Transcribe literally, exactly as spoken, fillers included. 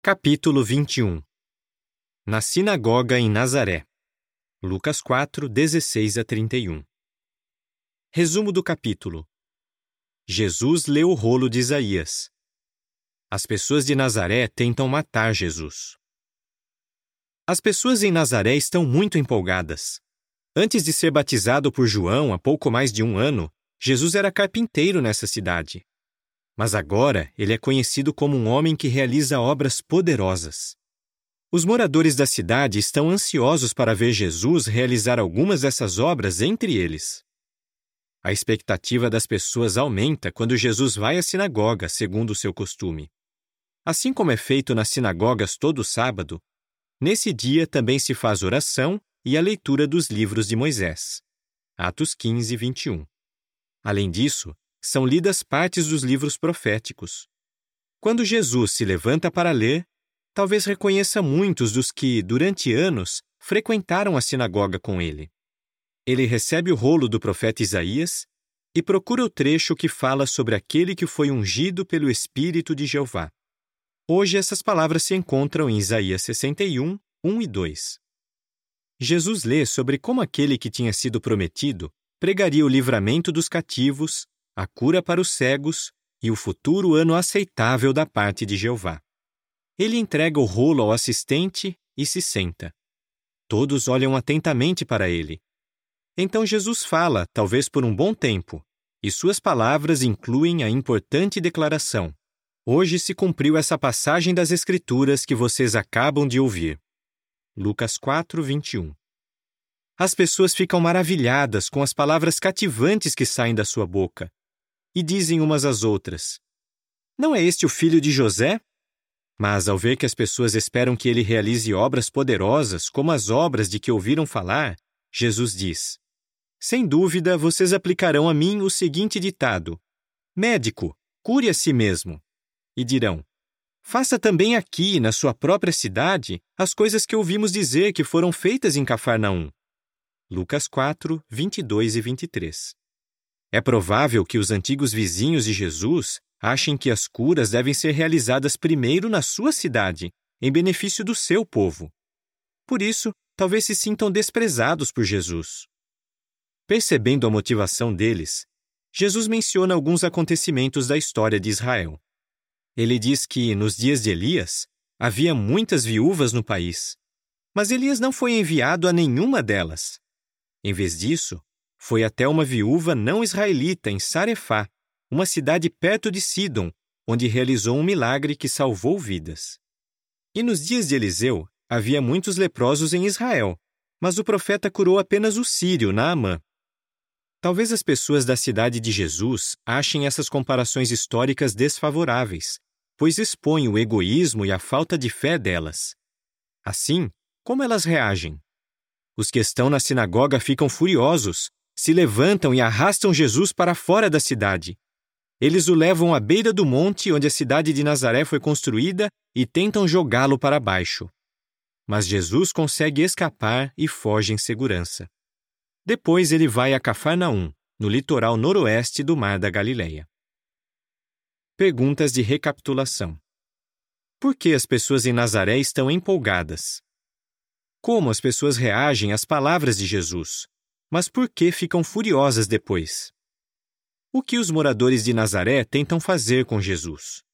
Capítulo vinte e um. Na sinagoga em Nazaré. Lucas quatro, dezesseis a trinta e um. Resumo do capítulo. Jesus lê o rolo de Isaías. As pessoas de Nazaré tentam matar Jesus. As pessoas em Nazaré estão muito empolgadas. Antes de ser batizado por João há pouco mais de um ano, Jesus era carpinteiro nessa cidade. Mas agora ele é conhecido como um homem que realiza obras poderosas. Os moradores da cidade estão ansiosos para ver Jesus realizar algumas dessas obras entre eles. A expectativa das pessoas aumenta quando Jesus vai à sinagoga, segundo o seu costume. Assim como é feito nas sinagogas todo sábado, nesse dia também se faz oração e a leitura dos livros de Moisés. Atos quinze, vinte e um. Além disso, são lidas partes dos livros proféticos. Quando Jesus se levanta para ler, talvez reconheça muitos dos que, durante anos, frequentaram a sinagoga com ele. Ele recebe o rolo do profeta Isaías e procura o trecho que fala sobre aquele que foi ungido pelo Espírito de Jeová. Hoje essas palavras se encontram em Isaías sessenta e um, um e dois. Jesus lê sobre como aquele que tinha sido prometido pregaria o livramento dos cativos, a cura para os cegos e o futuro ano aceitável da parte de Jeová. Ele entrega o rolo ao assistente e se senta. Todos olham atentamente para ele. Então Jesus fala, talvez por um bom tempo, e suas palavras incluem a importante declaração: hoje se cumpriu essa passagem das Escrituras que vocês acabam de ouvir. Lucas quatro, vinte e um. As pessoas ficam maravilhadas com as palavras cativantes que saem da sua boca e dizem umas às outras: não é este o filho de José? Mas ao ver que as pessoas esperam que ele realize obras poderosas como as obras de que ouviram falar, Jesus diz: sem dúvida, vocês aplicarão a mim o seguinte ditado: médico, cure a si mesmo. E dirão: faça também aqui, na sua própria cidade, as coisas que ouvimos dizer que foram feitas em Cafarnaum. Lucas quatro, vinte e dois e vinte e três. É provável que os antigos vizinhos de Jesus achem que as curas devem ser realizadas primeiro na sua cidade, em benefício do seu povo. Por isso, talvez se sintam desprezados por Jesus. Percebendo a motivação deles, Jesus menciona alguns acontecimentos da história de Israel. Ele diz que, nos dias de Elias, havia muitas viúvas no país, mas Elias não foi enviado a nenhuma delas. Em vez disso, foi até uma viúva não israelita em Sarefá, uma cidade perto de Sidom, onde realizou um milagre que salvou vidas. E nos dias de Eliseu, havia muitos leprosos em Israel, mas o profeta curou apenas o sírio, Naamã. Talvez as pessoas da cidade de Jesus achem essas comparações históricas desfavoráveis, pois expõem o egoísmo e a falta de fé delas. Assim, como elas reagem? Os que estão na sinagoga ficam furiosos, se levantam e arrastam Jesus para fora da cidade. Eles o levam à beira do monte onde a cidade de Nazaré foi construída e tentam jogá-lo para baixo. Mas Jesus consegue escapar e foge em segurança. Depois ele vai a Cafarnaum, no litoral noroeste do Mar da Galileia. Perguntas de recapitulação. Por que as pessoas em Nazaré estão empolgadas? Como as pessoas reagem às palavras de Jesus? Mas por que ficam furiosas depois? O que os moradores de Nazaré tentam fazer com Jesus?